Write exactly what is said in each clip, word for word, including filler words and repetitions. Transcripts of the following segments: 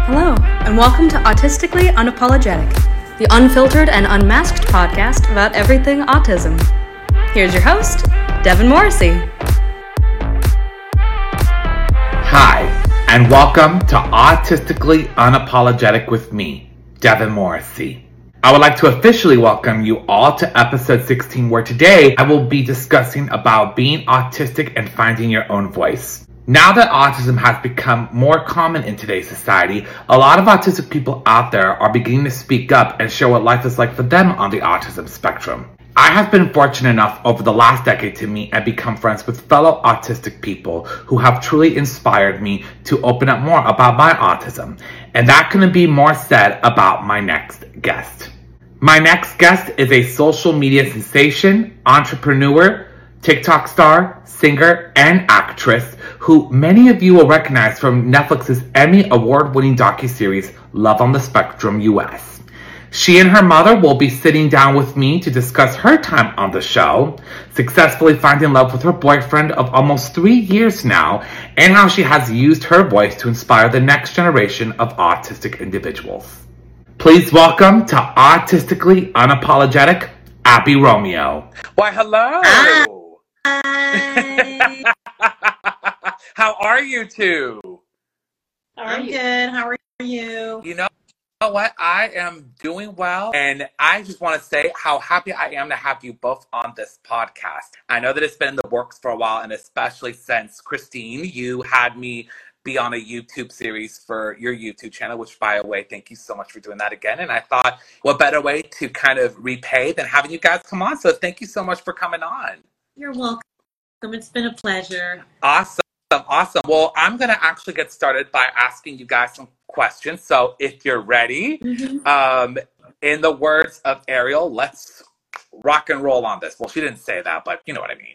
Hello, and welcome to Autistically Unapologetic, the unfiltered and unmasked podcast about everything autism. Here's your host, Devin Morrissey. Hi, and welcome to Autistically Unapologetic with me, Devin Morrissey. I would like to officially welcome you all to episode sixteen, where today I will be discussing about being autistic and finding your own voice. Now that autism has become more common in today's society, a lot of autistic people out there are beginning to speak up and share what life is like for them on the autism spectrum. I have been fortunate enough over the last decade to meet and become friends with fellow autistic people who have truly inspired me to open up more about my autism, and that couldn't be more said about my next guest. My next guest is a social media sensation, entrepreneur, TikTok star, singer, and actress who many of you will recognize from Netflix's Emmy award-winning docuseries Love on the Spectrum U S. She and her mother will be sitting down with me to discuss her time on the show, successfully finding love with her boyfriend of almost three years now, and how she has used her voice to inspire the next generation of autistic individuals. Please welcome to Autistically Unapologetic, Abby Romeo. Why, hello. Hi. How are you two? I'm good. How are you? You know what? I am doing well, and I just want to say how happy I am to have you both on this podcast. I know that it's been in the works for a while, and especially since, Christine, you had me be on a YouTube series for your YouTube channel, which, by the way, thank you so much for doing that again. And I thought, what better way to kind of repay than having you guys come on? So thank you so much for coming on. You're welcome. It's been a pleasure. Awesome. Awesome. Well, I'm going to actually get started by asking you guys some questions. So if you're ready, Mm-hmm. um, in the words of Ariel, let's rock and roll on this. Well, she didn't say that, but you know what I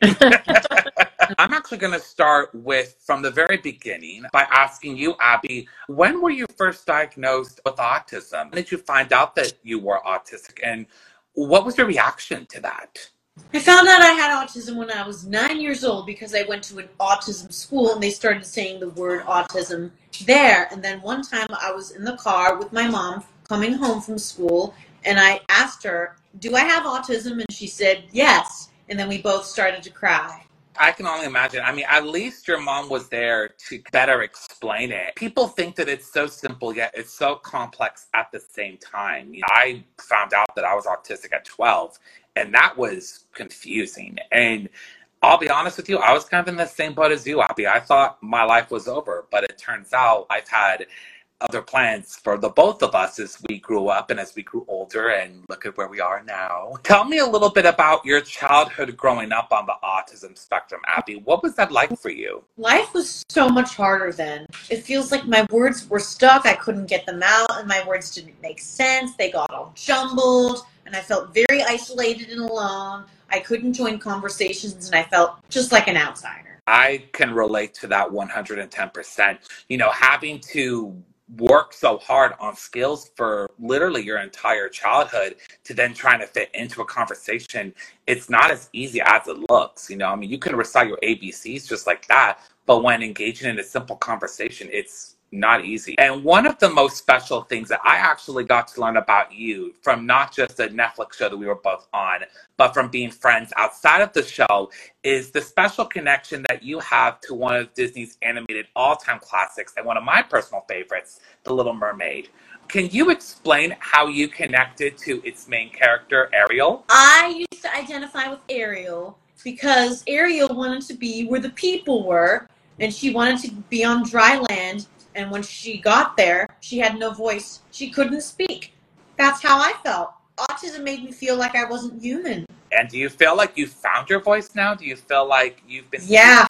mean. I'm actually going to start with from the very beginning by asking you, Abby, when were you first diagnosed with autism? When did you find out that you were autistic, and what was your reaction to that? I found out I had autism when I was nine years old because I went to an autism school and they started saying the word autism there. And then one time I was in the car with my mom coming home from school and I asked her, do I have autism? And she said, yes. And then we both started to cry. I can only imagine. I mean, at least your mom was there to better explain it. People think that it's so simple, yet it's so complex at the same time. You know, I found out that I was autistic at twelve, and that was confusing. And I'll be honest with you, I was kind of in the same boat as you, Abby. I thought my life was over, but it turns out I've had other plans for the both of us as we grew up and as we grew older, and look at where we are now. Tell me a little bit about your childhood growing up on the autism spectrum, Abby. What was that like for you? Life was so much harder then. It feels like my words were stuck. I couldn't get them out and my words didn't make sense. They got all jumbled and I felt very isolated and alone. I couldn't join conversations and I felt just like an outsider. I can relate to that one hundred ten percent. You know, having to work so hard on skills for literally your entire childhood to then trying to fit into a conversation, it's not as easy as it looks. You know, I mean, you can recite your A B Cs just like that, but when engaging in a simple conversation, it's not easy. And one of the most special things that I actually got to learn about you from not just a Netflix show that we were both on, but from being friends outside of the show, is the special connection that you have to one of Disney's animated all-time classics and one of my personal favorites, The Little Mermaid. Can you explain how you connected to its main character, Ariel? I used to identify with Ariel because Ariel wanted to be where the people were, and she wanted to be on dry land. And when she got there, she had no voice. She couldn't speak. That's how I felt. Autism made me feel like I wasn't human. And do you feel like you found your voice now? Do you feel like you've been... Yeah,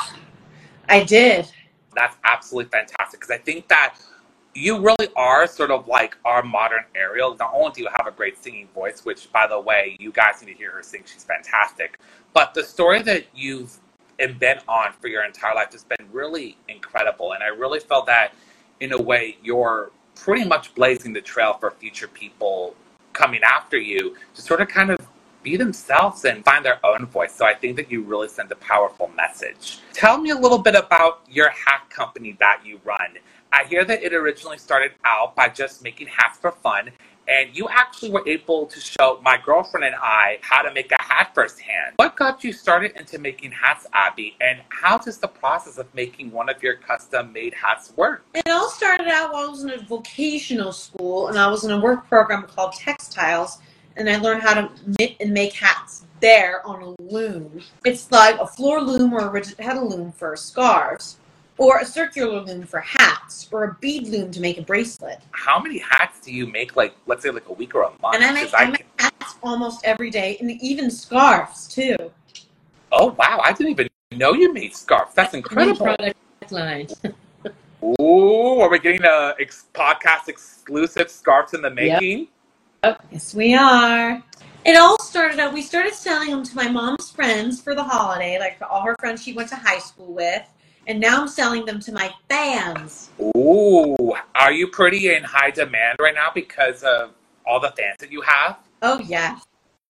I did. That's absolutely fantastic, because I think that you really are sort of like our modern Ariel. Not only do you have a great singing voice, which, by the way, you guys need to hear her sing. She's fantastic. But the story that you've been on for your entire life has been really incredible. And I really felt that, in a way, you're pretty much blazing the trail for future people coming after you to sort of kind of be themselves and find their own voice. So I think that you really send a powerful message. Tell me a little bit about your hat company that you run. I hear that it originally started out by just making hats for fun, and you actually were able to show my girlfriend and I how to make a hat firsthand. What got you started into making hats, Abby, and how does the process of making one of your custom-made hats work? It all started out while I was in a vocational school, and I was in a work program called Textiles, and I learned how to knit and make hats there on a loom. It's like a floor loom or a rigid head loom for scarves, or a circular loom for hats, or a bead loom to make a bracelet. How many hats do you make, like, let's say like a week or a month? And I make, I I make hats almost every day, and even scarves, too. Oh, wow. I didn't even know you made scarves. That's incredible. Product line. Ooh, are we getting a ex- podcast exclusive scarves in the making? Yep. Yes, we are. It all started out, we started selling them to my mom's friends for the holiday, like for all her friends she went to high school with. And now I'm selling them to my fans. Ooh, are you pretty in high demand right now because of all the fans that you have? Oh, yes.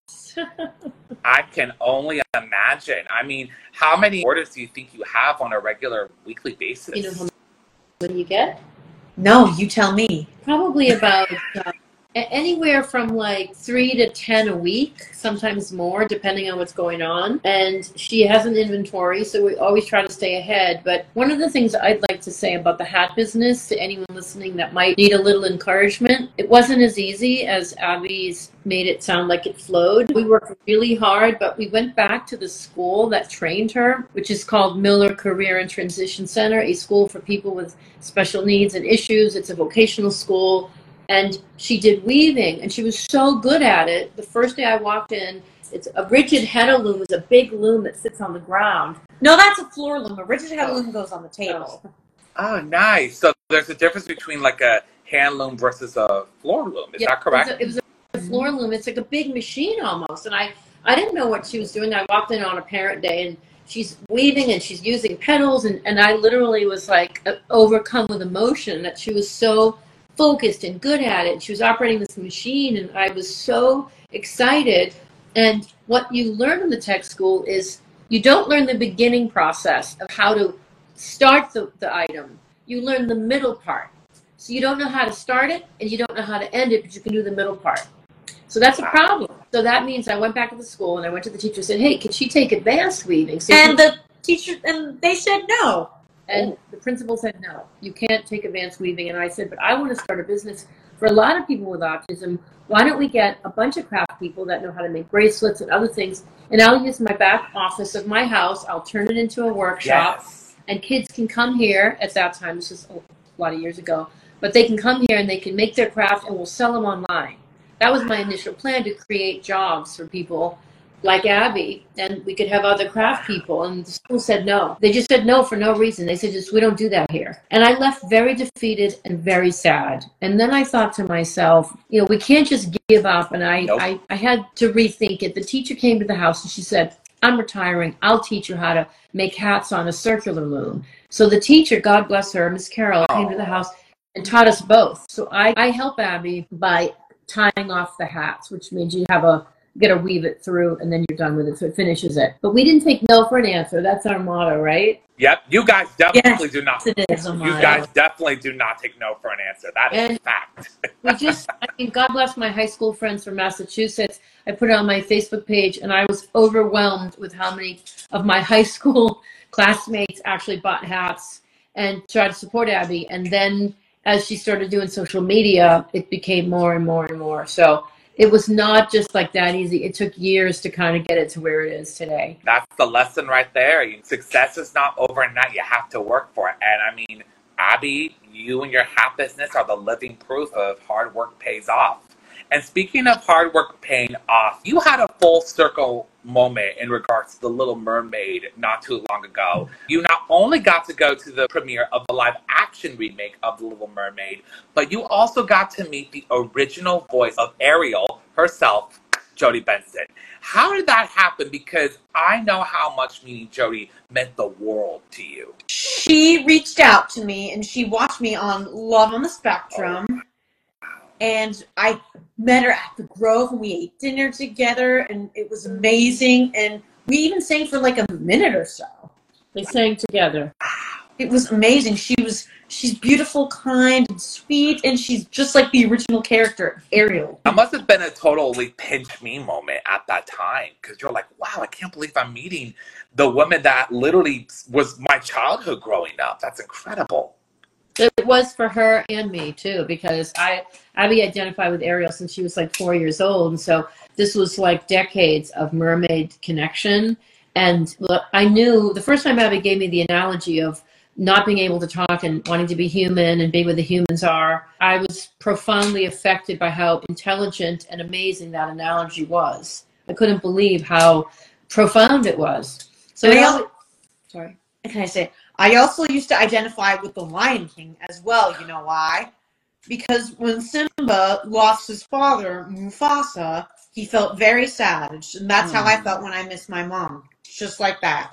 I can only imagine. I mean, how many orders do you think you have on a regular weekly basis? You know how many you get? No, you tell me. Probably about uh, anywhere from like three to ten a week, sometimes more, depending on what's going on. And she has an inventory, so we always try to stay ahead. But one of the things I'd like to say about the hat business to anyone listening that might need a little encouragement, it wasn't as easy as Abby's made it sound like it flowed. We worked really hard, but we went back to the school that trained her, which is called Miller Career and Transition Center, a school for people with special needs and issues. It's a vocational school. And she did weaving, and she was so good at it. The first day I walked in, it's a rigid head loom is a big loom that sits on the ground. No, that's a floor loom. A rigid head loom goes on the table. Oh, nice. So there's a difference between like a hand loom versus a floor loom. Is yeah, that correct? It was, a, it was a floor loom. It's like a big machine almost. And I, I didn't know what she was doing. I walked in on a parent day, and she's weaving, and she's using pedals. And, and I literally was like overcome with emotion that she was so focused and good at it. She was operating this machine, and I was so excited. And what you learn in the tech school is you don't learn the beginning process of how to start the, the item. You learn the middle part. So you don't know how to start it, and you don't know how to end it, but you can do the middle part. So that's a problem. So that means I went back to the school, and I went to the teacher and said, hey, can she take advanced weaving? So and the teacher, and they said no. And the principal said, no, you can't take advanced weaving. And I said, but I want to start a business for a lot of people with autism. Why don't we get a bunch of craft people that know how to make bracelets and other things? And I'll use my back office of my house. I'll turn it into a workshop. Yes. And kids can come here. At that time, this was a lot of years ago. But they can come here and they can make their craft, and we'll sell them online. That was my initial plan, to create jobs for people like Abby, and we could have other craft people. And the school said no. They just said no for no reason. They said, just, we don't do that here. And I left very defeated and very sad. And then I thought to myself, you know, we can't just give up. And I, Nope. I, I had to rethink it. The teacher came to the house and she said, I'm retiring. I'll teach you how to make hats on a circular loom. So the teacher, God bless her, Miss Carol, came to the house and taught us both. So I, I help Abby by tying off the hats, which means you have a you got to weave it through, and then you're done with it, so it finishes it. But we didn't take no for an answer. That's our motto, right? Yep. You guys definitely Yes, do not. it is a You motto. guys definitely do not take no for an answer. That is And- a fact. We just, I mean, God bless my high school friends from Massachusetts. I put it on my Facebook page, and I was overwhelmed with how many of my high school classmates actually bought hats and tried to support Abby. And then as she started doing social media, it became more and more and more. So it was not just like that easy. It took years to kind of get it to where it is today. That's the lesson right there. You- Success is not overnight. You have to work for it. And I mean, Abby, you and your hat business are the living proof of hard work pays off. And speaking of hard work paying off, you had a full circle moment in regards to The Little Mermaid not too long ago. You not only got to go to the premiere of the live action remake of The Little Mermaid, but you also got to meet the original voice of Ariel herself, Jodie Benson. How did that happen? Because I know how much meeting Jodie meant the world to you. She reached out to me, and she watched me on Love on the Spectrum. And I met her at the Grove, and we ate dinner together, and it was amazing. And we even sang for like a minute or so. They sang together. It was amazing. She was she's beautiful, kind, and sweet, and she's just like the original character, Ariel. That must have been a totally pinch me moment at that time, because you're like, wow, I can't believe I'm meeting the woman that literally was my childhood growing up. That's incredible. It was for her and me too, because I Abby identified with Ariel since she was like four years old, and so this was like decades of mermaid connection. And look, I knew the first time Abby gave me the analogy of not being able to talk and wanting to be human and be where the humans are, I was profoundly affected by how intelligent and amazing that analogy was. I couldn't believe how profound it was. So And I it al- al- sorry. Can I say, I also used to identify with the Lion King as well. You know why? Because when Simba lost his father, Mufasa, he felt very sad. And that's how I felt when I missed my mom. Just like that.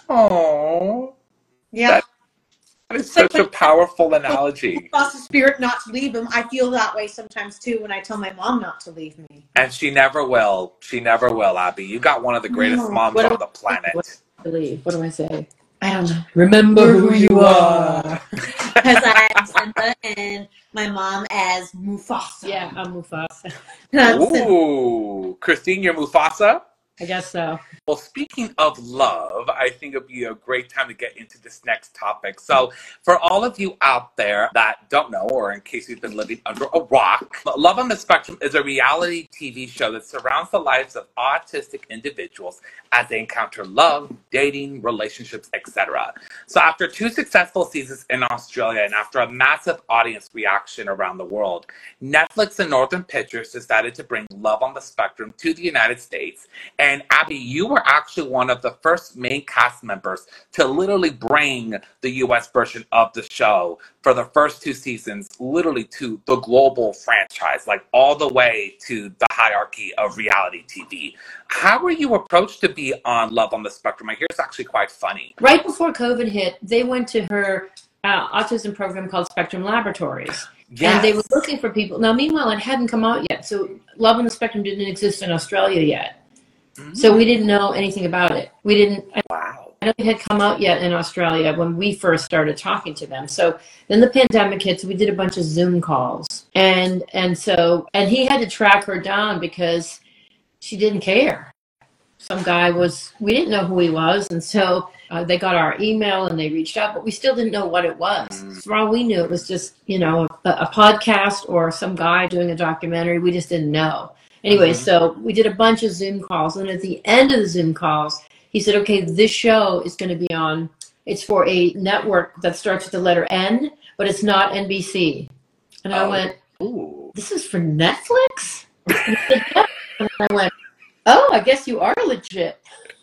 Oh, Yeah. that is such a powerful analogy. Mufasa's spirit not to leave him. I feel that way sometimes too when I tell my mom not to leave me. And she never will. She never will, Abby. You got one of the greatest No. moms What on do- the planet. What do I believe? What do I say? I don't know. Remember who you are. Because I'm Simba and my mom as Mufasa. Yeah, I'm Mufasa. And I'm Simba. Ooh, Christine, you're Mufasa? I guess so. Well, speaking of love, I think it'd be a great time to get into this next topic. So, for all of you out there that don't know, or in case you've been living under a rock, Love on the Spectrum is a reality T V show that surrounds the lives of autistic individuals as they encounter love, dating, relationships, et cetera. So, after two successful seasons in Australia and after a massive audience reaction around the world, Netflix and Northern Pictures decided to bring Love on the Spectrum to the United States. And Abby, you were actually one of the first main cast members to literally bring the U S version of the show for the first two seasons, literally to the global franchise, like all the way to the hierarchy of reality T V. How were you approached to be on Love on the Spectrum? I hear it's actually quite funny. Right before COVID hit, they went to her uh, autism program called Spectrum Laboratories. Yes. And they were looking for people. Now, meanwhile, it hadn't come out yet. So Love on the Spectrum didn't exist in Australia yet. Mm. So we didn't know anything about it. We didn't, I Wow. don't think it had come out yet in Australia when we first started talking to them. So then the pandemic hit, so we did a bunch of Zoom calls. And, and so, and he had to track her down because she didn't care. Some guy was, we didn't know who he was. And so uh, they got our email and they reached out, but we still didn't know what it was. Mm. For all we knew, it was just, you know, a, a podcast or some guy doing a documentary. We just didn't know. Anyway, Mhm. so we did a bunch of Zoom calls. And at the end of the Zoom calls, he said, okay, this show is going to be on, it's for a network that starts with the letter N, but it's not N B C. And I Oh. went, Ooh. this is for Netflix? And he said, yeah. And I went, oh, I guess you are legit.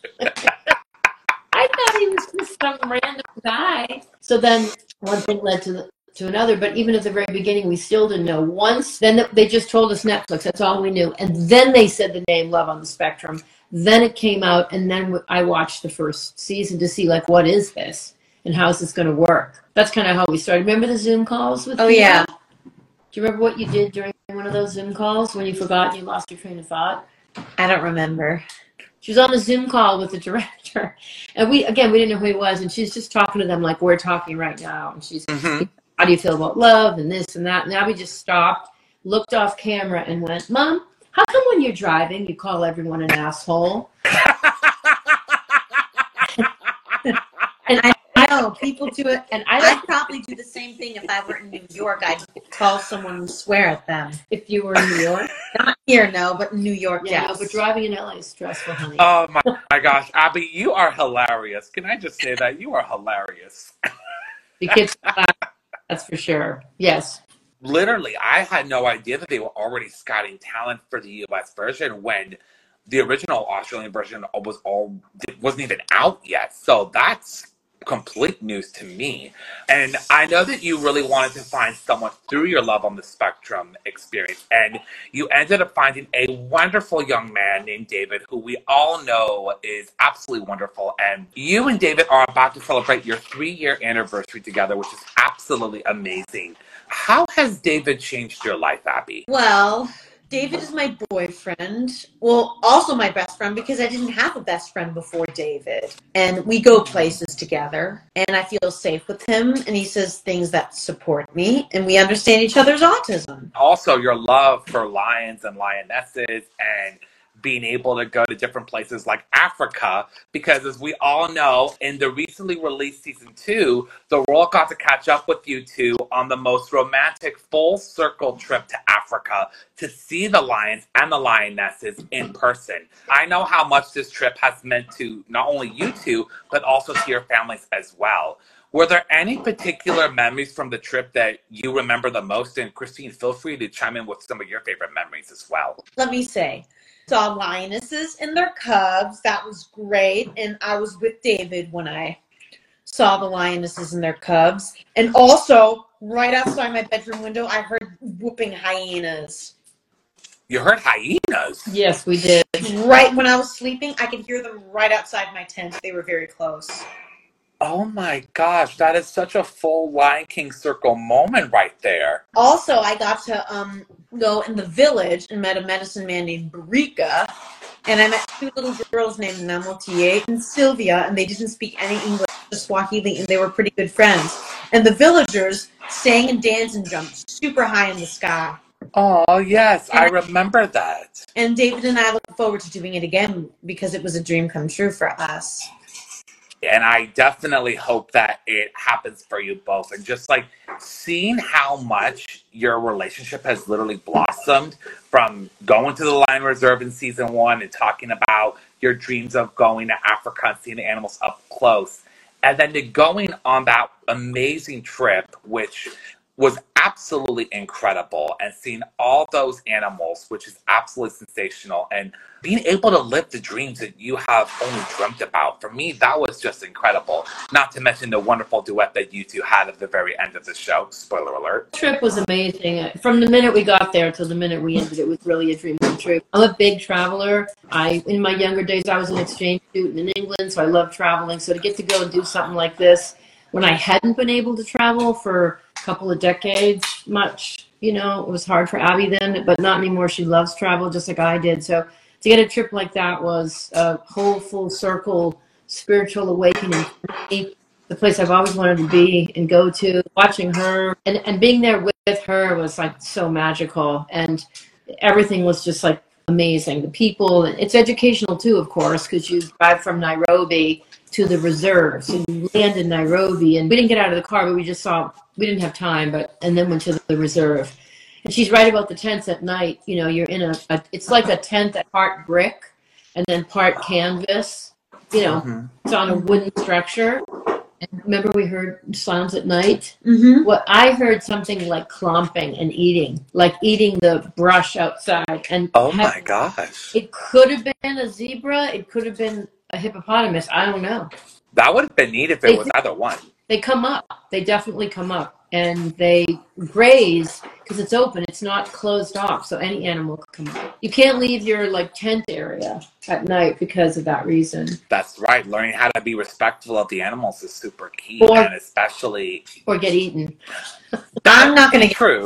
I thought he was just some random guy. So then one thing led to the, to another, but even at the very beginning, we still didn't know. Once, then they just told us Netflix. That's all we knew. And then they said the name Love on the Spectrum. Then it came out, and then I watched the first season to see, like, what is this? And how's this going to work? That's kind of how we started. Remember the Zoom calls with Oh, people? yeah. Do you remember what you did during one of those Zoom calls when you forgot and you lost your train of thought? I don't remember. She was on a Zoom call with the director. And we, again, we didn't know who he was. And she's just talking to them like we're talking right now. And she's, Mhm. how do you feel about love and this and that? And Abby just stopped, looked off camera and went, Mom, how come when you're driving, you call everyone an asshole? And I, I know people do it, and I I'd don't, probably do the same thing if I were in New York. I'd call someone and swear at them. if you were in New York. Not here, no, but in New York, Yeah, yes. but driving in L A is stressful, honey. Oh my, my gosh, Abby, you are hilarious. Can I just say that? You are hilarious. The kids, that's for sure. Yes. Literally, I had no idea that they were already scouting talent for the U S version when the original Australian version was all wasn't even out yet. So that's complete news to me. And I know that you really wanted to find someone through your Love on the Spectrum experience. And you ended up finding a wonderful young man named David, who we all know is absolutely wonderful. And you and David are about to celebrate your three-year anniversary together, which is absolutely amazing. How has David changed your life, Abby? Well, David is my boyfriend. Well, also my best friend, because I didn't have a best friend before David. And we go places together, and I feel safe with him, and he says things that support me, and we understand each other's autism. Also, your love for lions and lionesses and being able to go to different places like Africa, because as we all know, in the recently released season two, the world got to catch up with you two on the most romantic full circle trip to Africa to see the lions and the lionesses in person. I know how much this trip has meant to not only you two, but also to your families as well. Were there any particular memories from the trip that you remember the most? And Christine, feel free to chime in with some of your favorite memories as well. Let me say, saw lionesses and their cubs. That was great. And I was with David when I saw the lionesses and their cubs. And also, right outside my bedroom window, I heard whooping hyenas. You heard hyenas? Yes, we did. Right when I was sleeping, I could hear them right outside my tent. They were very close. Oh my gosh, that is such a full Lion King circle moment right there. Also, I got to um go in the village and met a medicine man named Barika. And I met two little girls named Namotie and Sylvia, and they didn't speak any English, just Swahili, and they were pretty good friends. And the villagers sang and danced and jumped super high in the sky. Oh, yes, I remember that. And David and I look forward to doing it again because it was a dream come true for us. And I definitely hope that it happens for you both. And just like seeing how much your relationship has literally blossomed from going to the Lion Reserve in season one and talking about your dreams of going to Africa and seeing the animals up close. And then to going on that amazing trip, which was absolutely incredible, and seeing all those animals, which is absolutely sensational, and being able to live the dreams that you have only dreamt about. For me, that was just incredible. Not to mention the wonderful duet that you two had at the very end of the show. Spoiler alert. The trip was amazing. From the minute we got there till the minute we ended, it was really a dream come true. I'm a big traveler. I, in my younger days, I was an exchange student in England, so I love traveling. So to get to go and do something like this, when I hadn't been able to travel for a couple of decades much, you know, it was hard for Abby then, but not anymore. She loves travel just like I did. So to get a trip like that was a whole full circle spiritual awakening for me. The place I've always wanted to be and go to. Watching her and, and being there with her was like so magical, and everything was just like amazing. The people, it's educational too, of course, because you drive from Nairobi to the reserve. So you land in Nairobi, and we didn't get out of the car, but we just saw, we didn't have time, but, and then went to the reserve. And she's right about the tents at night. You know, you're in a, a it's like a tent that part brick and then part canvas. You know, mm-hmm. It's on a wooden structure. And remember we heard sounds at night? Mm-hmm. Well, I heard something like clomping and eating, like eating the brush outside. And oh my gosh. It could have been a zebra. It could have been a hippopotamus. I don't know. That would have been neat if it they, was either one. They come up. They definitely come up. And they graze because it's open. It's not closed off, so any animal can come up. You can't leave your like tent area at night because of that reason. That's right. Learning how to be respectful of the animals is super key, or, and especially or get eaten. I'm not going to get true.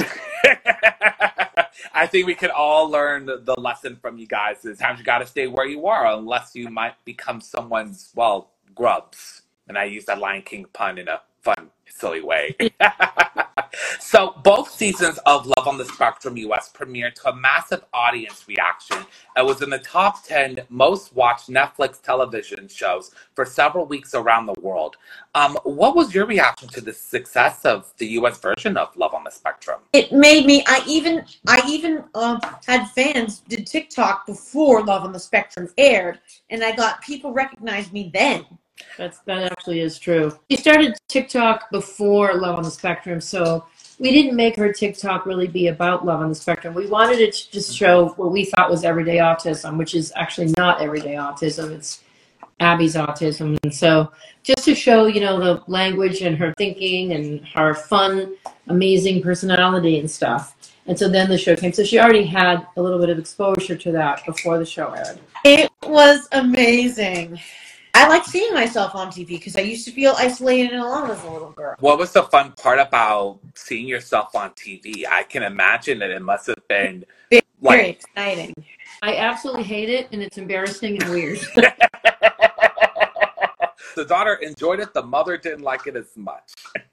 I think we could all learn the, the lesson from you guys is how you got to stay where you are, unless you might become someone's well grubs. And I use that Lion King pun in a fun, silly way. So both seasons of Love on the Spectrum U S premiered to a massive audience reaction and was in the top ten most watched Netflix television shows for several weeks around the world. Um, what was your reaction to the success of the U S version of Love on the Spectrum? It made me, I even, I even uh, had fans did TikTok before Love on the Spectrum aired, and I got people recognize me then. That's, that actually is true. She started TikTok before Love on the Spectrum, so we didn't make her TikTok really be about Love on the Spectrum. We wanted it to just show what we thought was everyday autism, which is actually not everyday autism. It's Abby's autism. And so just to show, you know, the language and her thinking and her fun, amazing personality and stuff. And so then the show came. So she already had a little bit of exposure to that before the show aired. It was amazing. I like seeing myself on T V because I used to feel isolated and alone as a little girl. What was the fun part about seeing yourself on T V? I can imagine that it must have been Very, like very exciting. I absolutely hate it, and it's embarrassing and weird. The daughter enjoyed it, the mother didn't like it as much.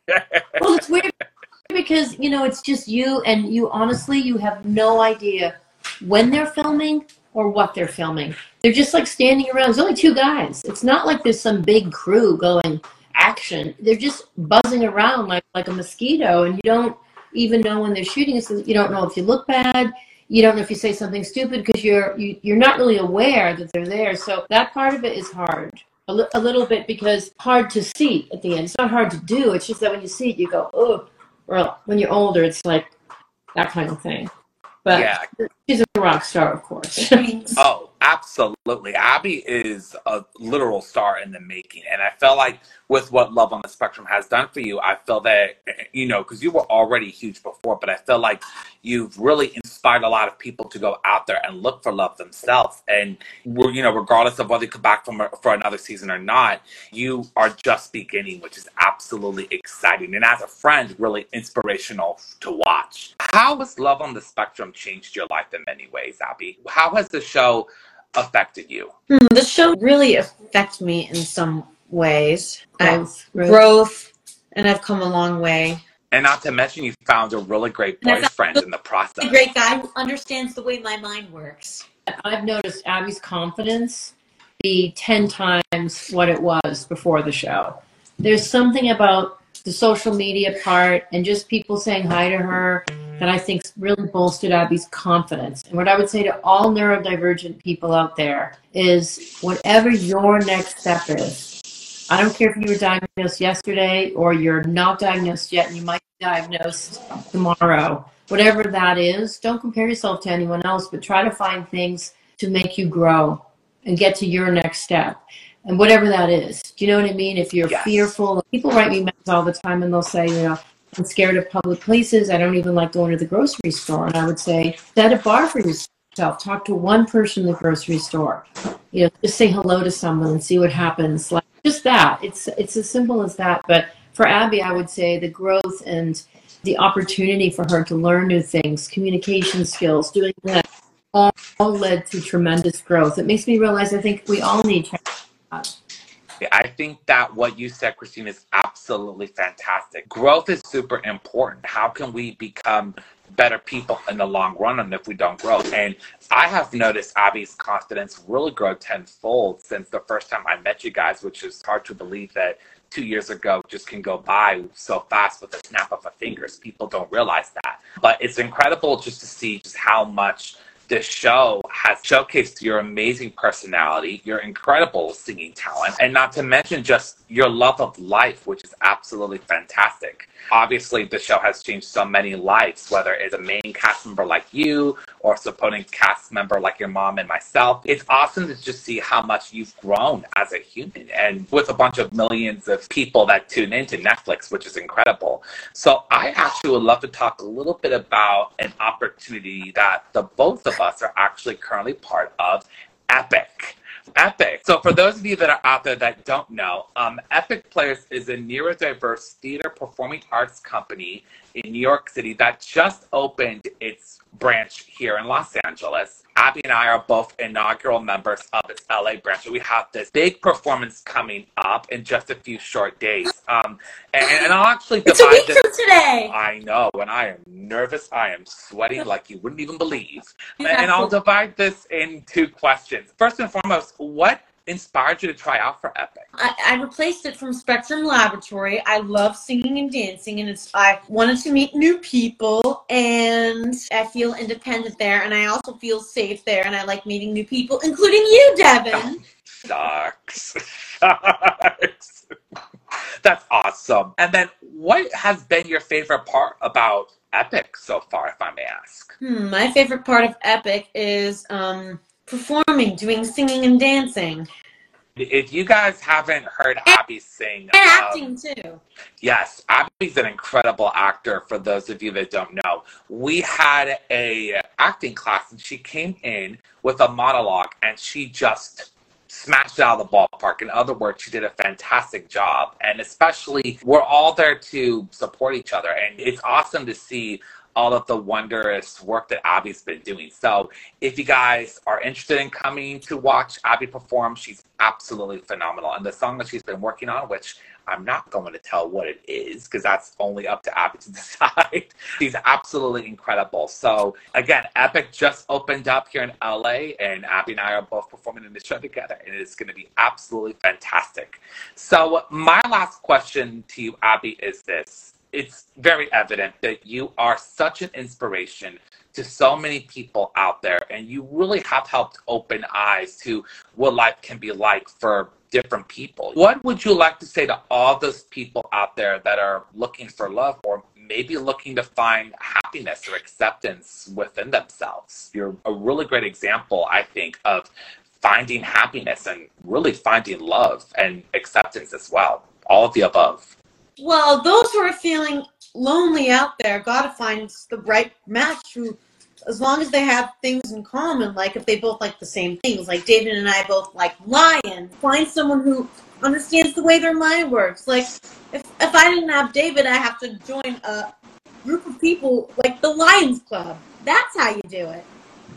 Well, it's weird because, you know, it's just you, and you honestly, you have no idea when they're filming or what they're filming. They're just like standing around. There's only two guys. It's not like there's some big crew going action. They're just buzzing around like, like a mosquito, and you don't even know when they're shooting. So you don't know if you look bad. You don't know if you say something stupid because you're you, you're not really aware that they're there. So that part of it is hard. A, li- a little bit, because hard to see at the end. It's not hard to do. It's just that when you see it, you go, oh. Or when you're older, it's like that kind of thing. But Yeah. she's a rock star, of course. Oh, absolutely. Abby is a literal star in the making. And I feel like with what Love on the Spectrum has done for you, I feel that, you know, because you were already huge before, but I feel like you've really inspired a lot of people to go out there and look for love themselves. And, we're, you know, regardless of whether you come back from for another season or not, you are just beginning, which is absolutely exciting. And as a friend, really inspirational to watch. How has Love on the Spectrum changed your life in many ways, Abby? How has the show affected you? Hmm, the show really affected me in some ways. Growth, I've growth. growth, and I've come a long way. And not to mention, you found a really great And I found boyfriend in the process. A great guy who understands the way my mind works. I've noticed Abby's confidence be ten times what it was before the show. There's something about the social media part and just people saying hi to her that I think really bolstered Abby's confidence. And what I would say to all neurodivergent people out there is whatever your next step is, I don't care if you were diagnosed yesterday or you're not diagnosed yet and you might be diagnosed tomorrow, whatever that is, don't compare yourself to anyone else, but try to find things to make you grow and get to your next step. And whatever that is. Do you know what I mean? If you're Yes. fearful, people write me messages all the time and they'll say, you know, I'm scared of public places. I don't even like going to the grocery store. And I would say, set a bar for yourself. Talk to one person in the grocery store. You know, just say hello to someone and see what happens. Like just that. It's it's as simple as that. But for Abby, I would say the growth and the opportunity for her to learn new things, communication skills, doing that, all, all led to tremendous growth. It makes me realize I think we all need to. I think that what you said, Christine, is absolutely fantastic. Growth is super important. How can we become better people in the long run and if we don't grow? And I have noticed Abby's confidence really grow tenfold since the first time I met you guys, which is hard to believe that two years ago just can go by so fast with a snap of a fingers. People don't realize that. But it's incredible just to see just how much the show has showcased your amazing personality, your incredible singing talent, and not to mention just your love of life, which is absolutely fantastic. Obviously, the show has changed so many lives, whether it's a main cast member like you or a supporting cast member like your mom and myself. It's awesome to just see how much you've grown as a human and with a bunch of millions of people that tune into Netflix, which is incredible. So I actually would love to talk a little bit about an opportunity that the both of us are actually currently part of, Epic. Epic. So for those of you that are out there that don't know, um, Epic Players is a neurodiverse theater performing arts company in New York City that just opened its branch here in Los Angeles. Abby and I are both inaugural members of its L A branch. We have this big performance coming up in just a few short days. Um, and, and I'll actually divide It's a week this. from today. I know. When I am nervous, I am sweating like you wouldn't even believe. And I'll divide this in two questions. First and foremost, what inspired you to try out for Epic? I, I replaced it from Spectrum Laboratory. I love singing and dancing, and it's I wanted to meet new people, and I feel independent there, and I also feel safe there, and I like meeting new people, including you, Devin. Sucks. Sucks. That's awesome. And then what has been your favorite part about Epic so far, if I may ask? Hmm, my favorite part of Epic is um, performing, doing singing and dancing. If you guys haven't heard Abby sing, And um, acting too. yes, Abby's an incredible actor. For those of you that don't know, we had a acting class, and she came in with a monologue, and she just smashed it out of the ballpark. In other words, she did a fantastic job, and especially we're all there to support each other, and it's awesome to see all of the wondrous work that Abby's been doing. So if you guys are interested in coming to watch Abby perform, she's absolutely phenomenal. And the song that she's been working on, which I'm not going to tell what it is because that's only up to Abby to decide. She's absolutely incredible. So again, Epic just opened up here in L A, and Abby and I are both performing in the show together, and it's going to be absolutely fantastic. So my last question to you, Abby, is this. It's very evident that you are such an inspiration to so many people out there, and you really have helped open eyes to what life can be like for different people. What would you like to say to all those people out there that are looking for love, or maybe looking to find happiness or acceptance within themselves? You're a really great example, I think, of finding happiness and really finding love and acceptance as well. All of the above. Well, those who are feeling lonely out there got to find the right match who, as long as they have things in common, like if they both like the same things, like David and I both like lions. Find someone who understands the way their mind works. Like if, if I didn't have David, I have to join a group of people like the Lions Club. That's how you do it.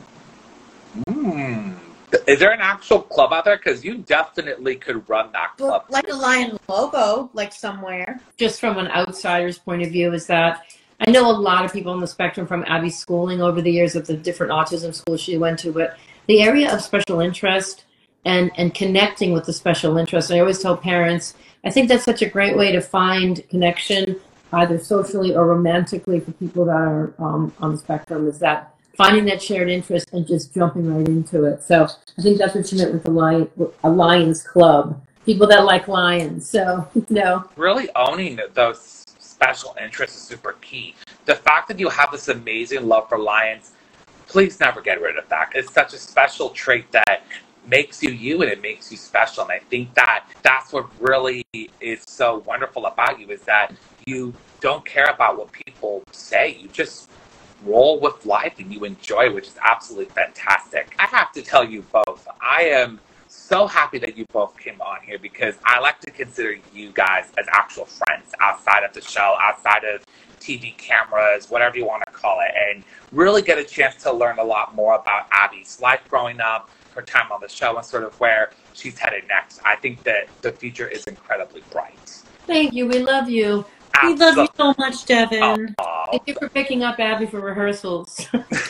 Hmm. Is there an actual club out there? Because you definitely could run that club. Well, like a lion logo, like somewhere. Just from an outsider's point of view, is that I know a lot of people on the spectrum from Abby's schooling over the years of the different autism schools she went to, but the area of special interest and, and connecting with the special interest, I always tell parents, I think that's such a great way to find connection, either socially or romantically, for people that are um, on the spectrum, is that finding that shared interest and just jumping right into it. So I think that's what you meant with the lion, a Lions Club, people that like lions. So, you know. Really owning those special interests is super key. The fact that you have this amazing love for lions, please never get rid of that. It's such a special trait that makes you you, and it makes you special. And I think that that's what really is so wonderful about you, is that you don't care about what people say. You just roll with life and you enjoy, which is absolutely fantastic. I have to tell you both, I am so happy that you both came on here, because I like to consider you guys as actual friends outside of the show, outside of T V cameras, whatever you want to call it, and really get a chance to learn a lot more about Abby's life growing up, her time on the show, and sort of where she's headed next. I think that the future is incredibly bright. Thank you. We love you. We love you so much, Devin. Aww. Thank you for picking up Abby for rehearsals.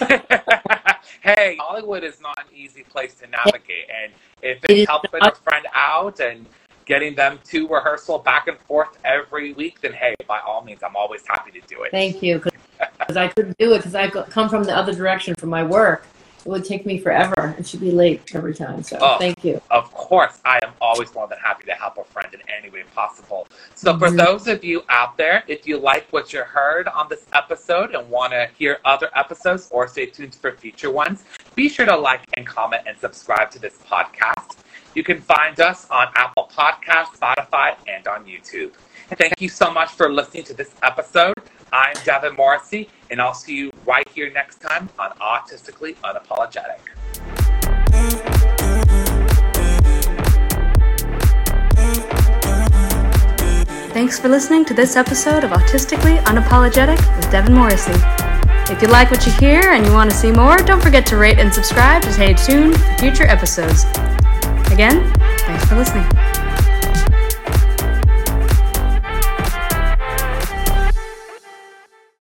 Hey, Hollywood is not an easy place to navigate, and if it's helping a friend out and getting them to rehearsal back and forth every week, then hey, by all means, I'm always happy to do it. Thank you, because I couldn't do it because I come from the other direction from my work. It would take me forever and she'd be late every time. So oh, thank you. Of course, I am always more than happy to help a friend in any way possible. So mm-hmm. for those of you out there, if you like what you heard on this episode and want to hear other episodes or stay tuned for future ones, be sure to like and comment and subscribe to this podcast. You can find us on Apple Podcasts, Spotify, and on YouTube. Thank you so much for listening to this episode. I'm Devin Morrissey, and I'll see you right here next time on Autistically Unapologetic. Thanks for listening to this episode of Autistically Unapologetic with Devin Morrissey. If you like what you hear and you want to see more, don't forget to rate and subscribe to stay tuned for future episodes. Again, thanks for listening.